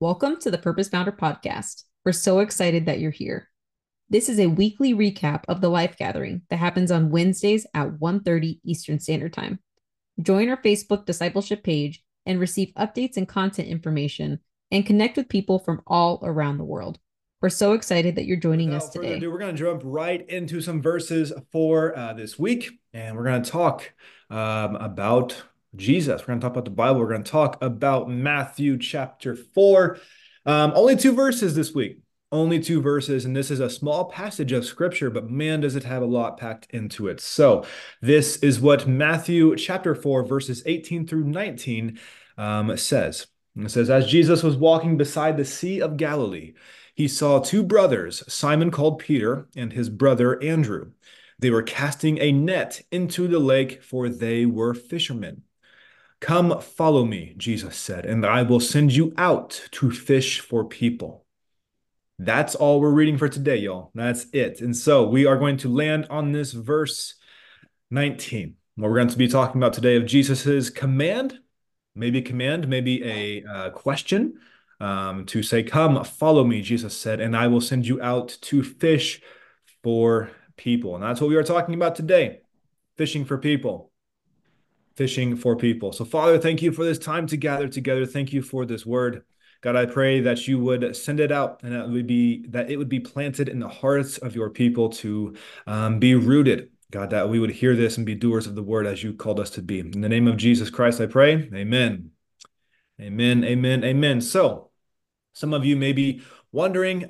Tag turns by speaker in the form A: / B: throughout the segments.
A: Welcome to the Purpose Founder podcast. We're so excited that you're here. This is a weekly recap of the Life Gathering that happens on Wednesdays at 1:30 Eastern Standard Time. Join our Facebook discipleship page and receive updates and content information and connect with people from all around the world. We're so excited that you're joining us
B: Without further
A: today.
B: ado, we're going to jump right into some verses for this week, and we're going to talk about Jesus. We're going to talk about the Bible. We're going to talk about Matthew chapter 4. Only two verses this week. Only two verses, and this is a small passage of scripture, but man, does it have a lot packed into it. So, this is what Matthew chapter 4, verses 18 through 19 says. It says, As Jesus was walking beside the Sea of Galilee, he saw two brothers, Simon called Peter and his brother Andrew. They were casting a net into the lake, for they were fishermen. Come, follow me, Jesus said, and I will send you out to fish for people. That's all we're reading for today, y'all. That's it. And so we are going to land on this verse 19. What we're going to be talking about today of Jesus's command, maybe a question to say, Come, follow me, Jesus said, and I will send you out to fish for people. And that's what we are talking about today, fishing for people. Fishing for people. So, Father, thank you for this time to gather together. Thank you for this word. God, I pray that you would send it out and that it would be planted in the hearts of your people to be rooted. God, that we would hear this and be doers of the word as you called us to be. In the name of Jesus Christ, I pray. Amen. Amen. Amen. Amen. So, some of you may be wondering,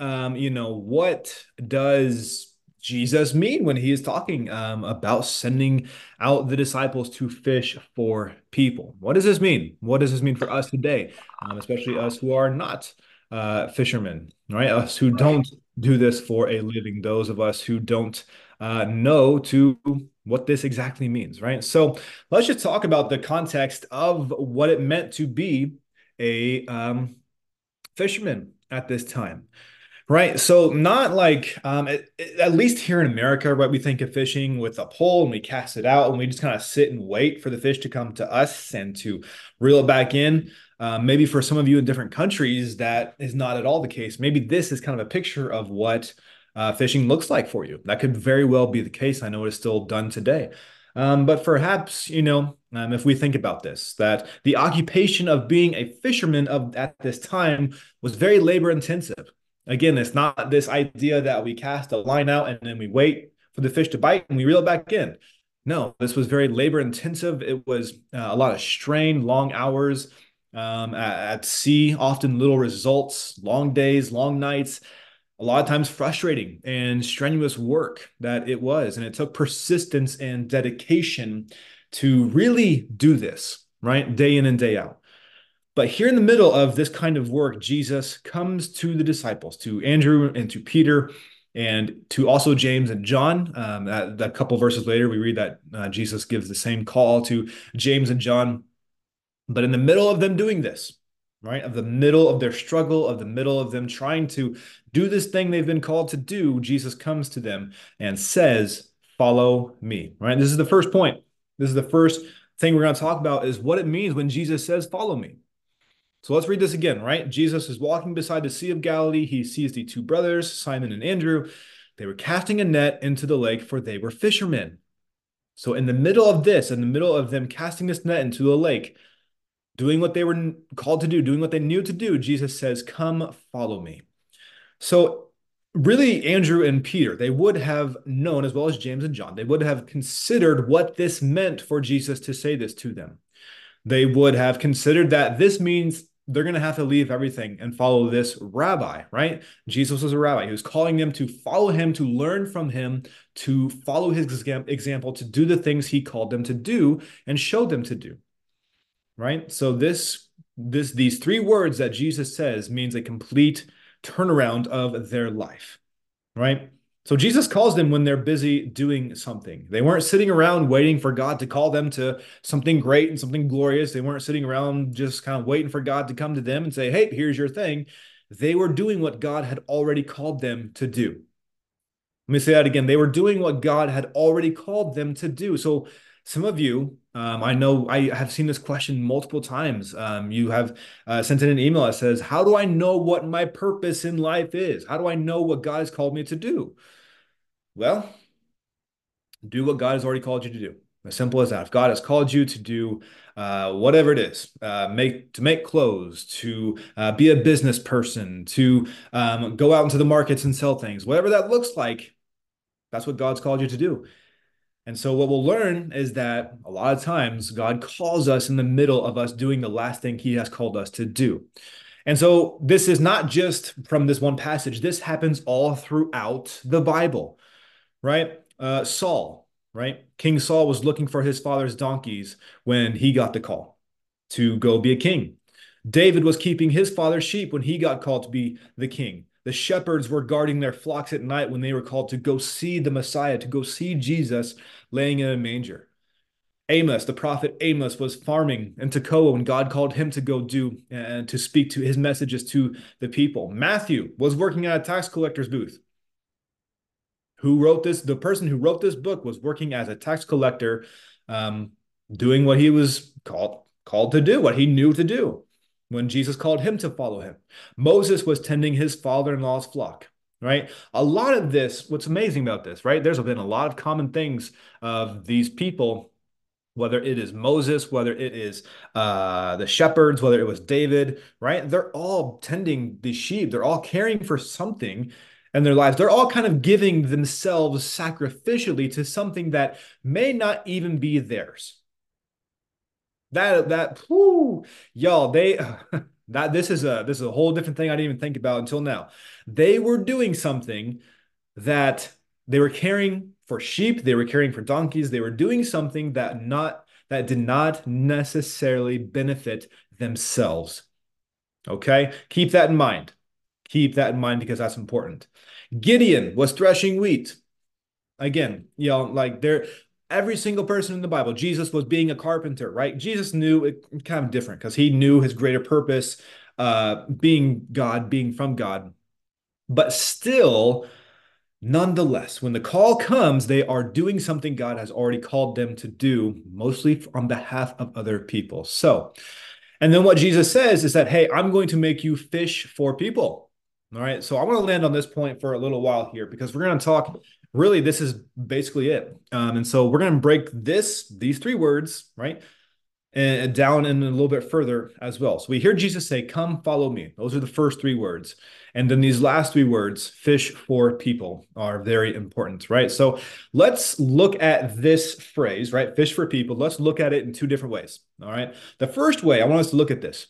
B: what does Jesus mean when he is talking about sending out the disciples to fish for people? What does this mean? What does this mean for us today, especially us who are not fishermen, right? Us who don't do this for a living, those of us who don't know to what this exactly means, right? So let's just talk about the context of what it meant to be a fishermen at this time, right? So not like at least here in America, right? We think of fishing with a pole and we cast it out and we just kind of sit and wait for the fish to come to us and to reel it back in. Maybe for some of you in different countries, that is not at all the case. Maybe this is kind of a picture of what fishing looks like for you. That could very well be the case. I know it is still done today. But perhaps, if we think about this, that the occupation of being a fisherman at this time was very labor intensive. Again, it's not this idea that we cast a line out and then we wait for the fish to bite and we reel it back in. No, this was very labor intensive. It was a lot of strain, long hours at sea, often little results, long days, long nights, a lot of times frustrating and strenuous work that it was. And it took persistence and dedication to really do this, right? Day in and day out. But here in the middle of this kind of work, Jesus comes to the disciples, to Andrew and to Peter, and to also James and John. That couple verses later, we read that Jesus gives the same call to James and John. But in the middle of them doing this, right, of the middle of their struggle, of the middle of them trying to do this thing they've been called to do, Jesus comes to them and says, Follow me, right? This is the first point. This is the first thing we're going to talk about is what it means when Jesus says, Follow me. So let's read this again, right? Jesus is walking beside the Sea of Galilee. He sees the two brothers, Simon and Andrew. They were casting a net into the lake, for they were fishermen. So in the middle of this, in the middle of them casting this net into the lake, doing what they were called to do, doing what they knew to do, Jesus says, Come, follow me. So really, Andrew and Peter, they would have known, as well as James and John, they would have considered what this meant for Jesus to say this to them. They would have considered that this means they're going to have to leave everything and follow this rabbi, right? Jesus was a rabbi. He was calling them to follow him, to learn from him, to follow his example, to do the things he called them to do and showed them to do, right? So these three words that Jesus says means a complete turnaround of their life, right? So Jesus calls them when they're busy doing something. They weren't sitting around waiting for God to call them to something great and something glorious. They weren't sitting around just kind of waiting for God to come to them and say, Hey, here's your thing. They were doing what God had already called them to do. Let me say that again. They were doing what God had already called them to do. So Some of you, I know I have seen this question multiple times. You have sent in an email that says, how do I know what my purpose in life is? How do I know what God has called me to do? Well, do what God has already called you to do. As simple as that. If God has called you to do whatever it is, make clothes, to be a business person, to go out into the markets and sell things, whatever that looks like, that's what God's called you to do. And so what we'll learn is that a lot of times God calls us in the middle of us doing the last thing he has called us to do. And so this is not just from this one passage. This happens all throughout the Bible, right? Saul, right? King Saul was looking for his father's donkeys when he got the call to go be a king. David was keeping his father's sheep when he got called to be the king. The shepherds were guarding their flocks at night when they were called to go see the Messiah, to go see Jesus laying in a manger. Amos, the prophet Amos, was farming in Tekoa when God called him to go do and to speak to his messages to the people. Matthew was working at a tax collector's booth. Who wrote this? The person who wrote this book was working as a tax collector, um, doing what he was called to do, what he knew to do when Jesus called him to follow him. Moses was tending his father-in-law's flock, right? A lot of this, what's amazing about this, right? There's been a lot of common things of these people, whether it is Moses, whether it is the shepherds, whether it was David, right? They're all tending the sheep. They're all caring for something in their lives. They're all kind of giving themselves sacrificially to something that may not even be theirs. Whoo, y'all, they that this is a whole different thing I didn't even think about until now. They were doing something that they were caring for sheep, they were caring for donkeys, they were doing something that did not necessarily benefit themselves. Okay? Keep that in mind. Keep that in mind because that's important. Gideon was threshing wheat. Again, like every single person in the Bible, Jesus was being a carpenter, right? Jesus knew it kind of different because he knew his greater purpose, being God, being from God. But still, nonetheless, when the call comes, they are doing something God has already called them to do, mostly on behalf of other people. So, and then what Jesus says is that, hey, I'm going to make you fish for people. All right. So I want to land on this point for a little while here because we're going to talk. Really, this is basically it. And so we're going to break these three words, right? And down and a little bit further as well. So we hear Jesus say, come follow me. Those are the first three words. And then these last three words, fish for people, are very important, right? So let's look at this phrase, right? Fish for people. Let's look at it in two different ways. All right. The first way I want us to look at this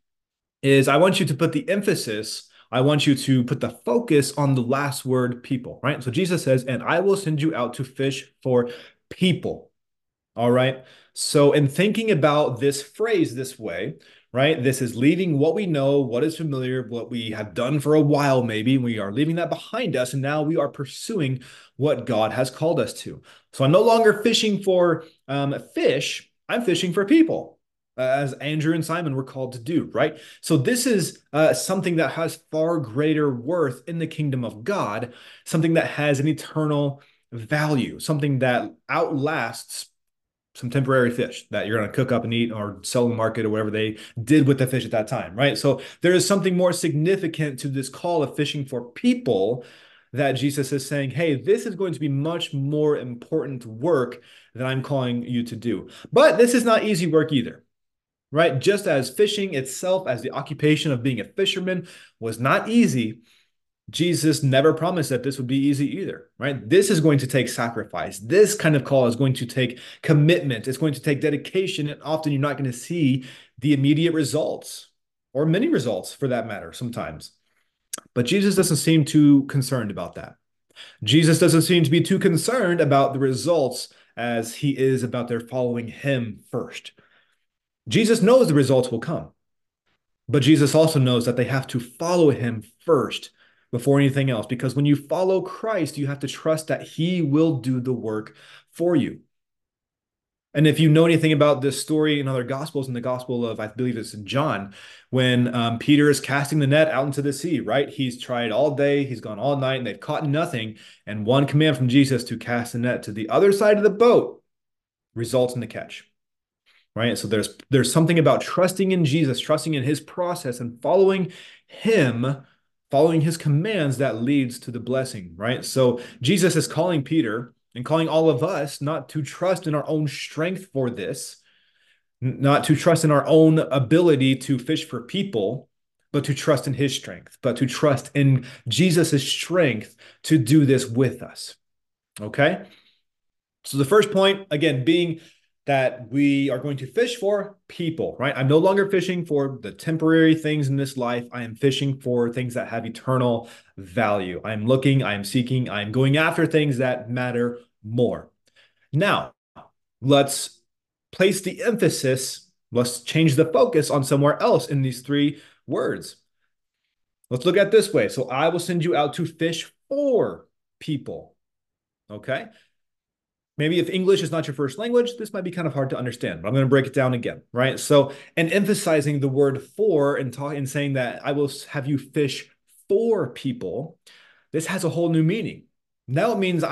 B: is I want you to put the emphasis, I want you to put the focus on the last word, people, right? So Jesus says, and I will send you out to fish for people. All right. So, in thinking about this phrase this way, right, this is leaving what we know, what is familiar, what we have done for a while, maybe. We are leaving that behind us, and now we are pursuing what God has called us to. So, I'm no longer fishing for fish, I'm fishing for people, as Andrew and Simon were called to do, right? So, this is something that has far greater worth in the kingdom of God, something that has an eternal value, something that outlasts some temporary fish that you're going to cook up and eat or sell in the market or whatever they did with the fish at that time, right? So there is something more significant to this call of fishing for people that Jesus is saying, hey, this is going to be much more important work that I'm calling you to do. But this is not easy work either, right? Just as fishing itself, as the occupation of being a fisherman was not easy, Jesus never promised that this would be easy either, right? This is going to take sacrifice. This kind of call is going to take commitment. It's going to take dedication. And often you're not going to see the immediate results or many results for that matter sometimes. But Jesus doesn't seem too concerned about that. Jesus doesn't seem to be too concerned about the results as he is about their following him first. Jesus knows the results will come. But Jesus also knows that they have to follow him first before anything else. Because when you follow Christ, you have to trust that he will do the work for you. And if you know anything about this story in other gospels, in the gospel of, I believe it's John, when Peter is casting the net out into the sea, right? He's tried all day, he's gone all night, and they've caught nothing. And one command from Jesus to cast the net to the other side of the boat, results in the catch, right? So there's something about trusting in Jesus, trusting in his process and following him, following his commands that leads to the blessing, right? So Jesus is calling Peter and calling all of us not to trust in our own strength for this, not to trust in our own ability to fish for people, but to trust in his strength, but to trust in Jesus' strength to do this with us. Okay? So the first point, again, being that we are going to fish for people, right? I'm no longer fishing for the temporary things in this life. I am fishing for things that have eternal value. I'm looking, I am seeking, I am going after things that matter more. Now, let's place the emphasis, let's change the focus on somewhere else in these three words. Let's look at it this way. So I will send you out to fish for people. Okay? Maybe if English is not your first language, this might be kind of hard to understand, but I'm going to break it down again, right? So, and emphasizing the word for and saying that I will have you fish for people, this has a whole new meaning. Now it means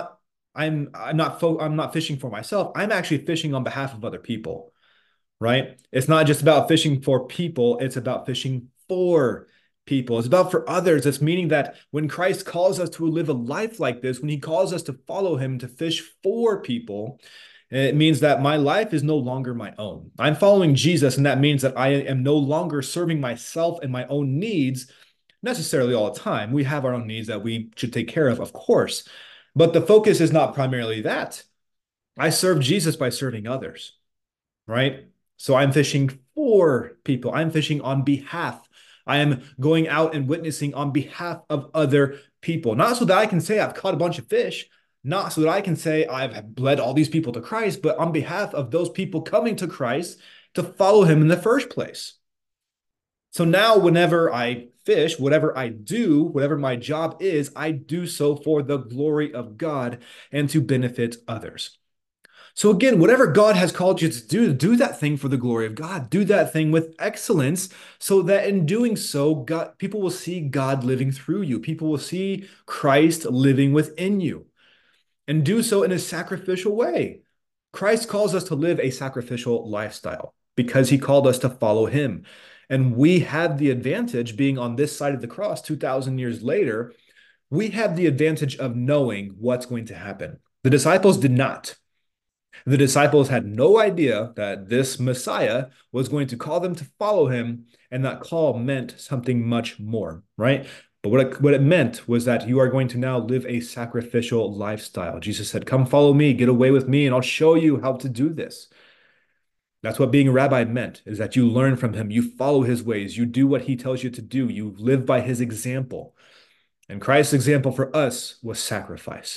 B: I'm not fishing for myself. I'm actually fishing on behalf of other people, right? It's not just about fishing for people, it's about fishing for people. It's about for others. It's meaning that when Christ calls us to live a life like this, when he calls us to follow him, to fish for people, it means that my life is no longer my own. I'm following Jesus, and that means that I am no longer serving myself and my own needs necessarily all the time. We have our own needs that we should take care of course. But the focus is not primarily that. I serve Jesus by serving others, right? So I'm fishing for people. I'm fishing on behalf. I am going out and witnessing on behalf of other people. Not so that I can say I've caught a bunch of fish, not so that I can say I've led all these people to Christ, but on behalf of those people coming to Christ to follow him in the first place. So now whenever I fish, whatever I do, whatever my job is, I do so for the glory of God and to benefit others. So again, whatever God has called you to do that thing for the glory of God. Do that thing with excellence so that in doing so, people will see God living through you. People will see Christ living within you, and do so in a sacrificial way. Christ calls us to live a sacrificial lifestyle because he called us to follow him. And we have the advantage being on this side of the cross 2,000 years later. We have the advantage of knowing what's going to happen. The disciples did not. The disciples had no idea that this Messiah was going to call them to follow him, and that call meant something much more, right? But what it meant was that you are going to now live a sacrificial lifestyle. Jesus said, "Come follow me, get away with me, and I'll show you how to do this." That's what being a rabbi meant, is that you learn from him, you follow his ways, you do what he tells you to do, you live by his example. And Christ's example for us was sacrifice.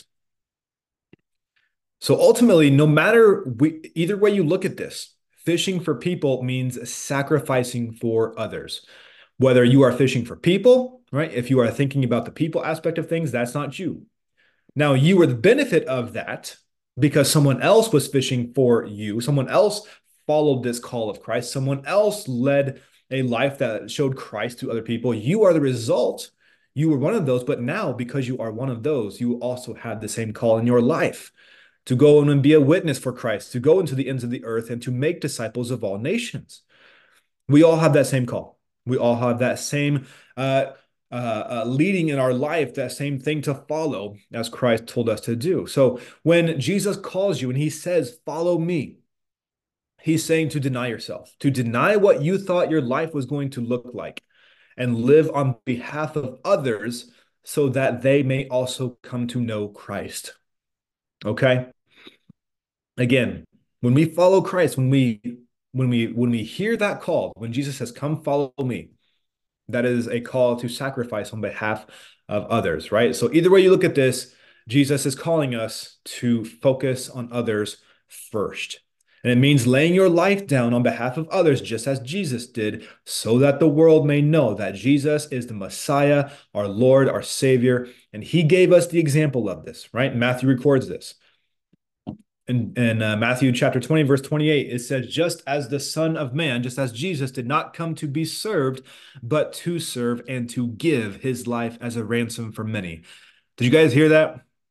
B: So ultimately, no matter either way you look at this, fishing for people means sacrificing for others. Whether you are fishing for people, right? If you are thinking about the people aspect of things, that's not you. Now, you were the benefit of that because someone else was fishing for you. Someone else followed this call of Christ. Someone else led a life that showed Christ to other people. You are the result. You were one of those, but now because you are one of those, you also have the same call in your life to go and be a witness for Christ, to go into the ends of the earth and to make disciples of all nations. We all have that same call. We all have that same leading in our life, that same thing to follow as Christ told us to do. So when Jesus calls you and he says, "Follow me," he's saying to deny yourself, to deny what you thought your life was going to look like and live on behalf of others so that they may also come to know Christ. Okay? Again, when we follow Christ, when we hear that call, when Jesus says, "Come follow me," that is a call to sacrifice on behalf of others, right? So either way you look at this, Jesus is calling us to focus on others first. And it means laying your life down on behalf of others, just as Jesus did, so that the world may know that Jesus is the Messiah, our Lord, our Savior. And he gave us the example of this, right? Matthew records this. In Matthew chapter 20, verse 28, it says, "Just as the Son of Man," just as Jesus did not come to be served, but to serve and to give his life as a ransom for many. Did you guys hear that?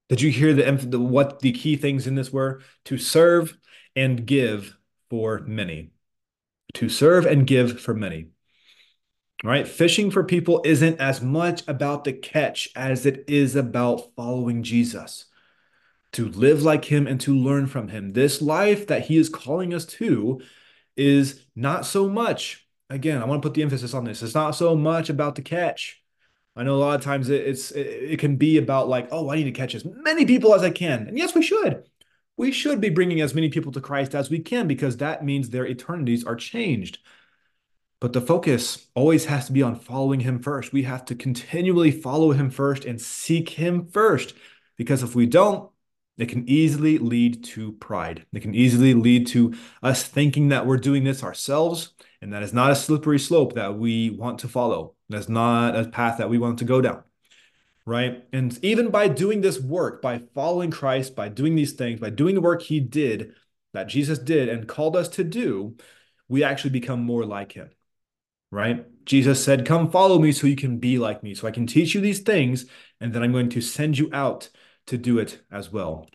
B: Did you hear what the key things in this were? To serve and give for many. To serve and give for many. Right? Fishing for people isn't as much about the catch as it is about following Jesus, to live like him and to learn from him. This life that he is calling us to is not so much, again, I want to put the emphasis on this. It's not so much about the catch. I know a lot of times it can be about like, oh, I need to catch as many people as I can. And yes, we should. We should be bringing as many people to Christ as we can because that means their eternities are changed. But the focus always has to be on following him first. We have to continually follow him first and seek him first. Because if we don't, it can easily lead to pride. It can easily lead to us thinking that we're doing this ourselves. And that is not a slippery slope that we want to follow. That's not a path that we want to go down. Right. And even by doing this work, by following Christ, by doing these things, by doing the work he did, that Jesus did and called us to do, we actually become more like him, right? Jesus said, come follow me so you can be like me. So I can teach you these things, and then I'm going to send you out to do it as well.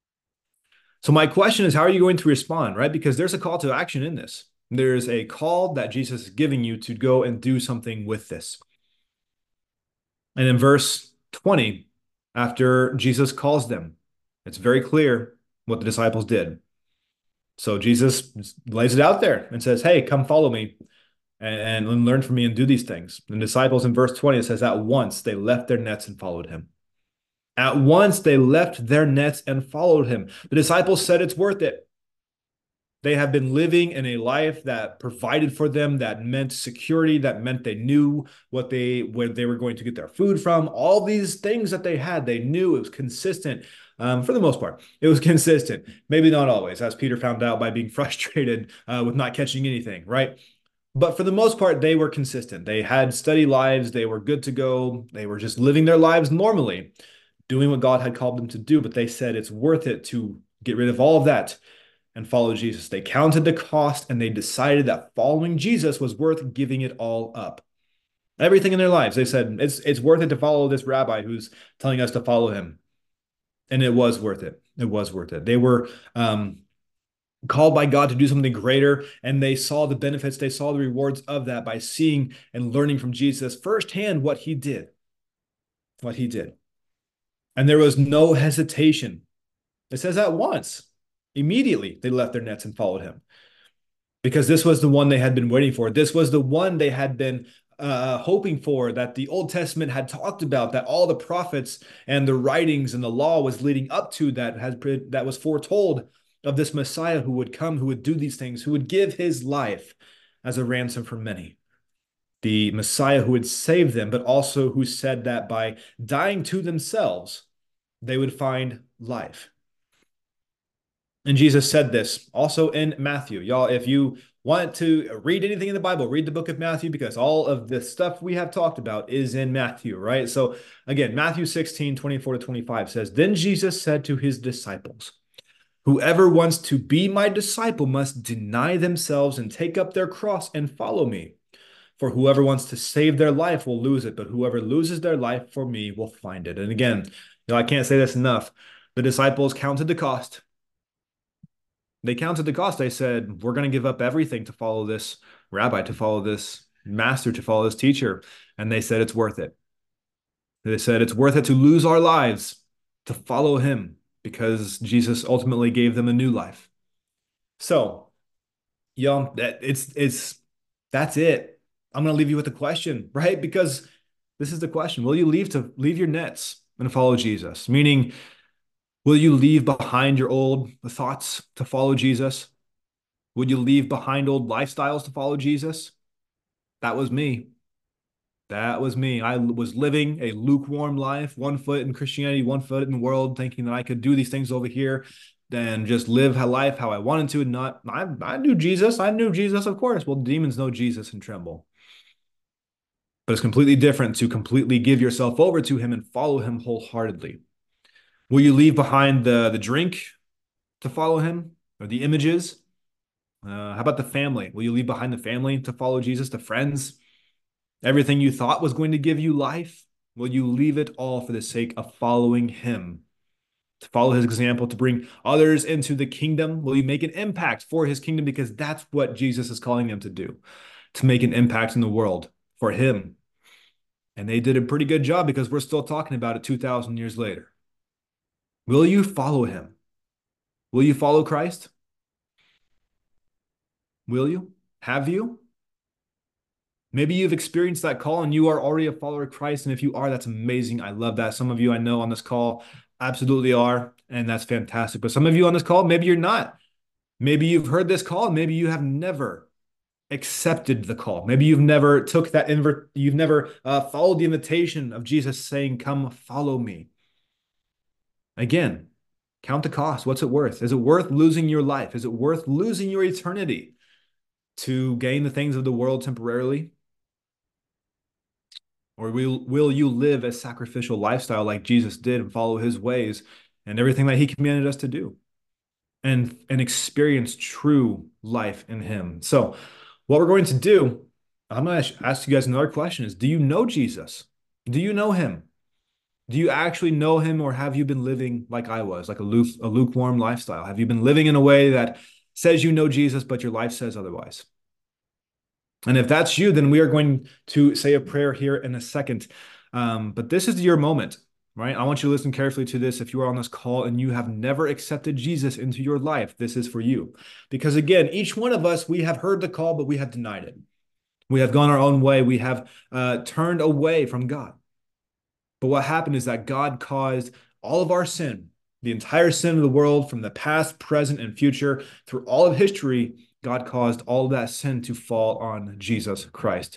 B: So my question is, how are you going to respond, right? Because there's a call to action in this. There's a call that Jesus is giving you to go and do something with this. And in verse 20, after Jesus calls them, it's very clear what the disciples did. So Jesus lays it out there and says, hey, come follow me and learn from me and do these things. The disciples in verse 20, it says, at once they left their nets and followed him. At once they left their nets and followed him. The disciples said it's worth it. They have been living in a life that provided for them, that meant security, that meant they knew where they were going to get their food from. All these things that they had, they knew. It was consistent. For the most part, it was consistent. Maybe not always, as Peter found out by being frustrated with not catching anything, right? But for the most part, they were consistent. They had steady lives. They were good to go. They were just living their lives normally, doing what God had called them to do. But they said it's worth it to get rid of all of that and follow Jesus. They counted the cost and they decided that following Jesus was worth giving it all up. Everything in their lives, they said it's worth it to follow this rabbi who's telling us to follow him. And it was worth it. It was worth it. They were called by God to do something greater, and they saw the benefits, they saw the rewards of that by seeing and learning from Jesus firsthand what he did. What he did. And there was no hesitation. It says at once, immediately they left their nets and followed him because this was the one they had been waiting for. This was the one they had been hoping for, that the Old Testament had talked about, that all the prophets and the writings and the law was leading up to, that was foretold of this Messiah who would come, who would do these things, who would give his life as a ransom for many. The Messiah who would save them, but also who said that by dying to themselves, they would find life. And Jesus said this also in Matthew. Y'all, if you want to read anything in the Bible, read the book of Matthew, because all of the stuff we have talked about is in Matthew, right? So again, Matthew 16, 24 to 25 says, then Jesus said to his disciples, whoever wants to be my disciple must deny themselves and take up their cross and follow me. For whoever wants to save their life will lose it, but whoever loses their life for me will find it. And again, I can't say this enough. The disciples counted the cost. They counted the cost. They said, we're going to give up everything to follow this rabbi, to follow this master, to follow this teacher. And they said, it's worth it. They said, it's worth it to lose our lives to follow him because Jesus ultimately gave them a new life. So, that's it. I'm going to leave you with a question, right? Because this is the question. Will you leave your nets and follow Jesus? Meaning, will you leave behind your old thoughts to follow Jesus? Would you leave behind old lifestyles to follow Jesus? That was me. That was me. I was living a lukewarm life, one foot in Christianity, one foot in the world, thinking that I could do these things over here, then just live life how I wanted to. And not, I knew Jesus. I knew Jesus, of course. Well, demons know Jesus and tremble. But it's completely different to completely give yourself over to him and follow him wholeheartedly. Will you leave behind the drink to follow him, or the images? How about the family? Will you leave behind the family to follow Jesus, the friends? Everything you thought was going to give you life? Will you leave it all for the sake of following him? to follow his example, to bring others into the kingdom? Will you make an impact for his kingdom? Because that's what Jesus is calling them to do, to make an impact in the world for him. And they did a pretty good job because we're still talking about it 2,000 years later. Will you follow him? Will you follow Christ? Will you? Have you? Maybe you've experienced that call and you are already a follower of Christ. And if you are, that's amazing. I love that. Some of you I know on this call absolutely are, and that's fantastic. But some of you on this call, maybe you're not. Maybe you've heard this call, and maybe you have never accepted the call. Maybe you've never took that you've never followed the invitation of Jesus saying, "Come, follow me." Again, count the cost. What's it worth? Is it worth losing your life? Is it worth losing your eternity to gain the things of the world temporarily? Or will you live a sacrificial lifestyle like Jesus did and follow his ways and everything that he commanded us to do and experience true life in him? So what we're going to do, I'm going to ask you guys another question is, do you know Jesus? Do you know him? Do you actually know him, or have you been living like I was, like a lukewarm lifestyle? Have you been living in a way that says you know Jesus, but your life says otherwise? And if that's you, then we are going to say a prayer here in a second. But this is your moment, right? I want you to listen carefully to this. If you are on this call and you have never accepted Jesus into your life, this is for you. Because again, each one of us, we have heard the call, but we have denied it. We have gone our own way. We have turned away from God. But what happened is that God caused all of our sin, the entire sin of the world from the past, present, and future, through all of history, God caused all of that sin to fall on Jesus Christ.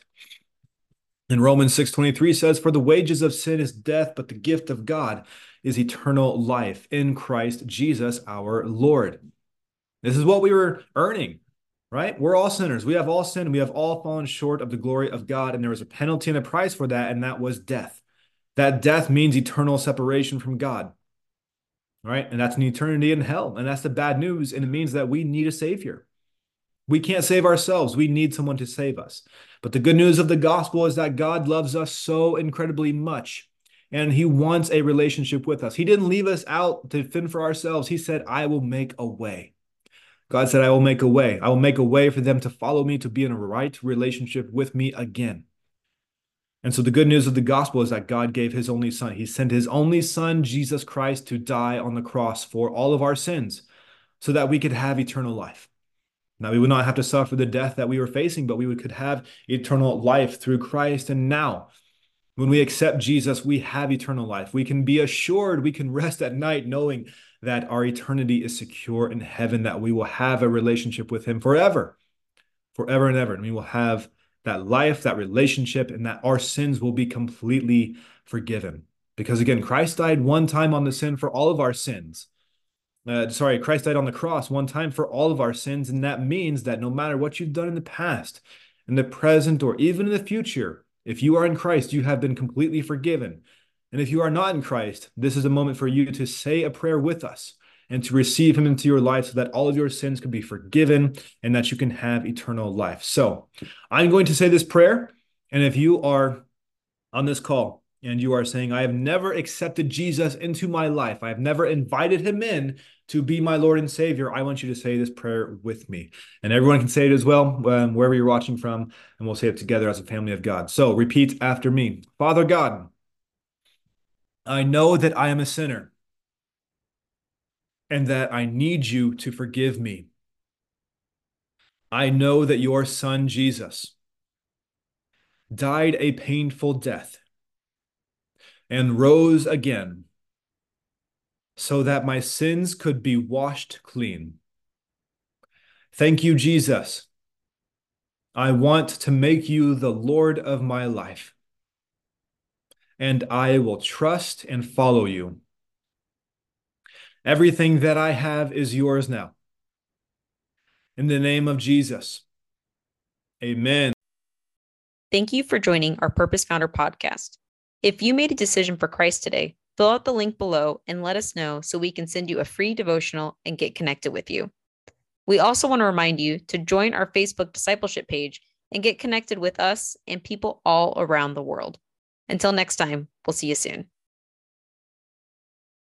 B: And Romans 6:23 says, "For the wages of sin is death, but the gift of God is eternal life in Christ Jesus our Lord." This is what we were earning, right? We're all sinners. We have all sinned. We have all fallen short of the glory of God. And there was a penalty and a price for that, and that was death. That death means eternal separation from God, right? And that's an eternity in hell. And that's the bad news. And it means that we need a savior. We can't save ourselves. We need someone to save us. But the good news of the gospel is that God loves us so incredibly much, and he wants a relationship with us. He didn't leave us out to fend for ourselves. He said, "I will make a way." God said, "I will make a way. I will make a way for them to follow me, to be in a right relationship with me again." And so the good news of the gospel is that God gave his only son. He sent his only son, Jesus Christ, to die on the cross for all of our sins so that we could have eternal life. Now, we would not have to suffer the death that we were facing, but we could have eternal life through Christ. And now, when we accept Jesus, we have eternal life. We can be assured, we can rest at night knowing that our eternity is secure in heaven, that we will have a relationship with him forever, forever and ever. And we will have that life, that relationship, and that our sins will be completely forgiven. Because again, Christ died one time on the sin for all of our sins. Christ died on the cross one time for all of our sins. And that means that no matter what you've done in the past, in the present, or even in the future, if you are in Christ, you have been completely forgiven. And if you are not in Christ, this is a moment for you to say a prayer with us and to receive him into your life so that all of your sins can be forgiven and that you can have eternal life. So I'm going to say this prayer. And if you are on this call and you are saying, "I have never accepted Jesus into my life, I have never invited him in to be my Lord and Savior," I want you to say this prayer with me. And everyone can say it as well, wherever you're watching from, and we'll say it together as a family of God. So repeat after me. Father God, I know that I am a sinner and that I need you to forgive me. I know that your son, Jesus, died a painful death and rose again so that my sins could be washed clean. Thank you, Jesus. I want to make you the Lord of my life, and I will trust and follow you. Everything that I have is yours now. In the name of Jesus, amen.
A: Thank you for joining our Purpose Founder podcast. If you made a decision for Christ today, fill out the link below and let us know so we can send you a free devotional and get connected with you. We also want to remind you to join our Facebook discipleship page and get connected with us and people all around the world. Until next time, we'll see you soon.